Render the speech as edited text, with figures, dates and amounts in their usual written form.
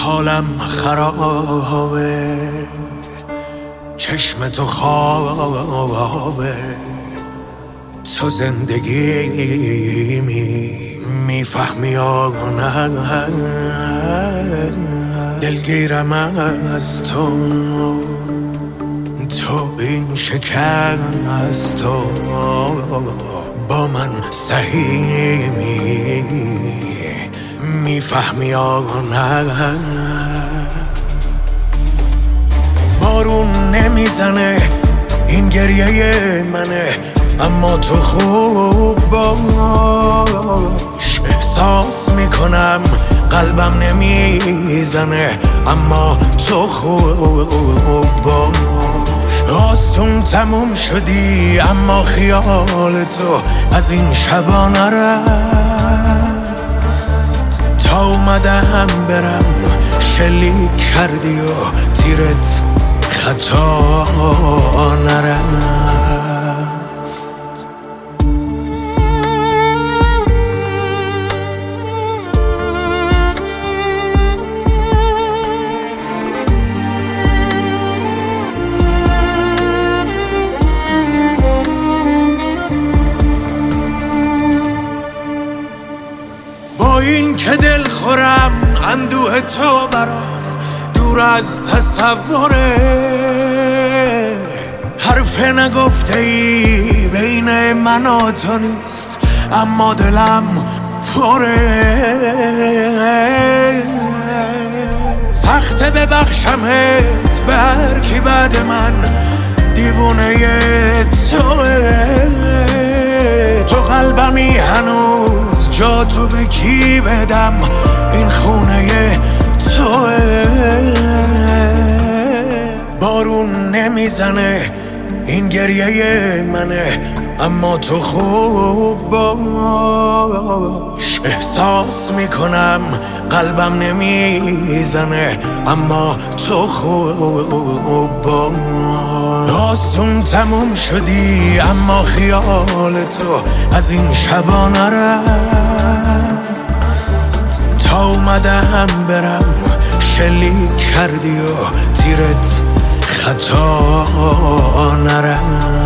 حالم خرابه، چشم تو خوابه، تو زندگی میفهمی یا نه؟ دلگیرم از تو بین شکن از تو، با من صحیح میفهمی یا نه؟ بارون نمیزنه این گریه منه، اما تو خوب باش. احساس میکنم قلبم نمیزنه، اما تو خوب باش. آسون تموم شدی اما خیال تو از این شبا نرفت. تا اومدم برم شلیک کردی و تیرت خطا نرفت. با این که دل خورم اندوه تو برام دور از تصوره، حرف نگفته ای بین من و تو نیست، اما دلم پره. سخته ببخشمت به هر کی بعد من دیوونه توه. تو قلبمی هنوز جا تو به کی بدم، این خونه توه. بارون نمیزنه این گریه منه، اما تو خوب باش. احساس میکنم قلبم نمیزنه، اما تو خوب باش. آسون تموم شدی اما خیال تو از این شبا نرفت. تا اومدم برم شلیک کردی و تیرت خطا نرفت.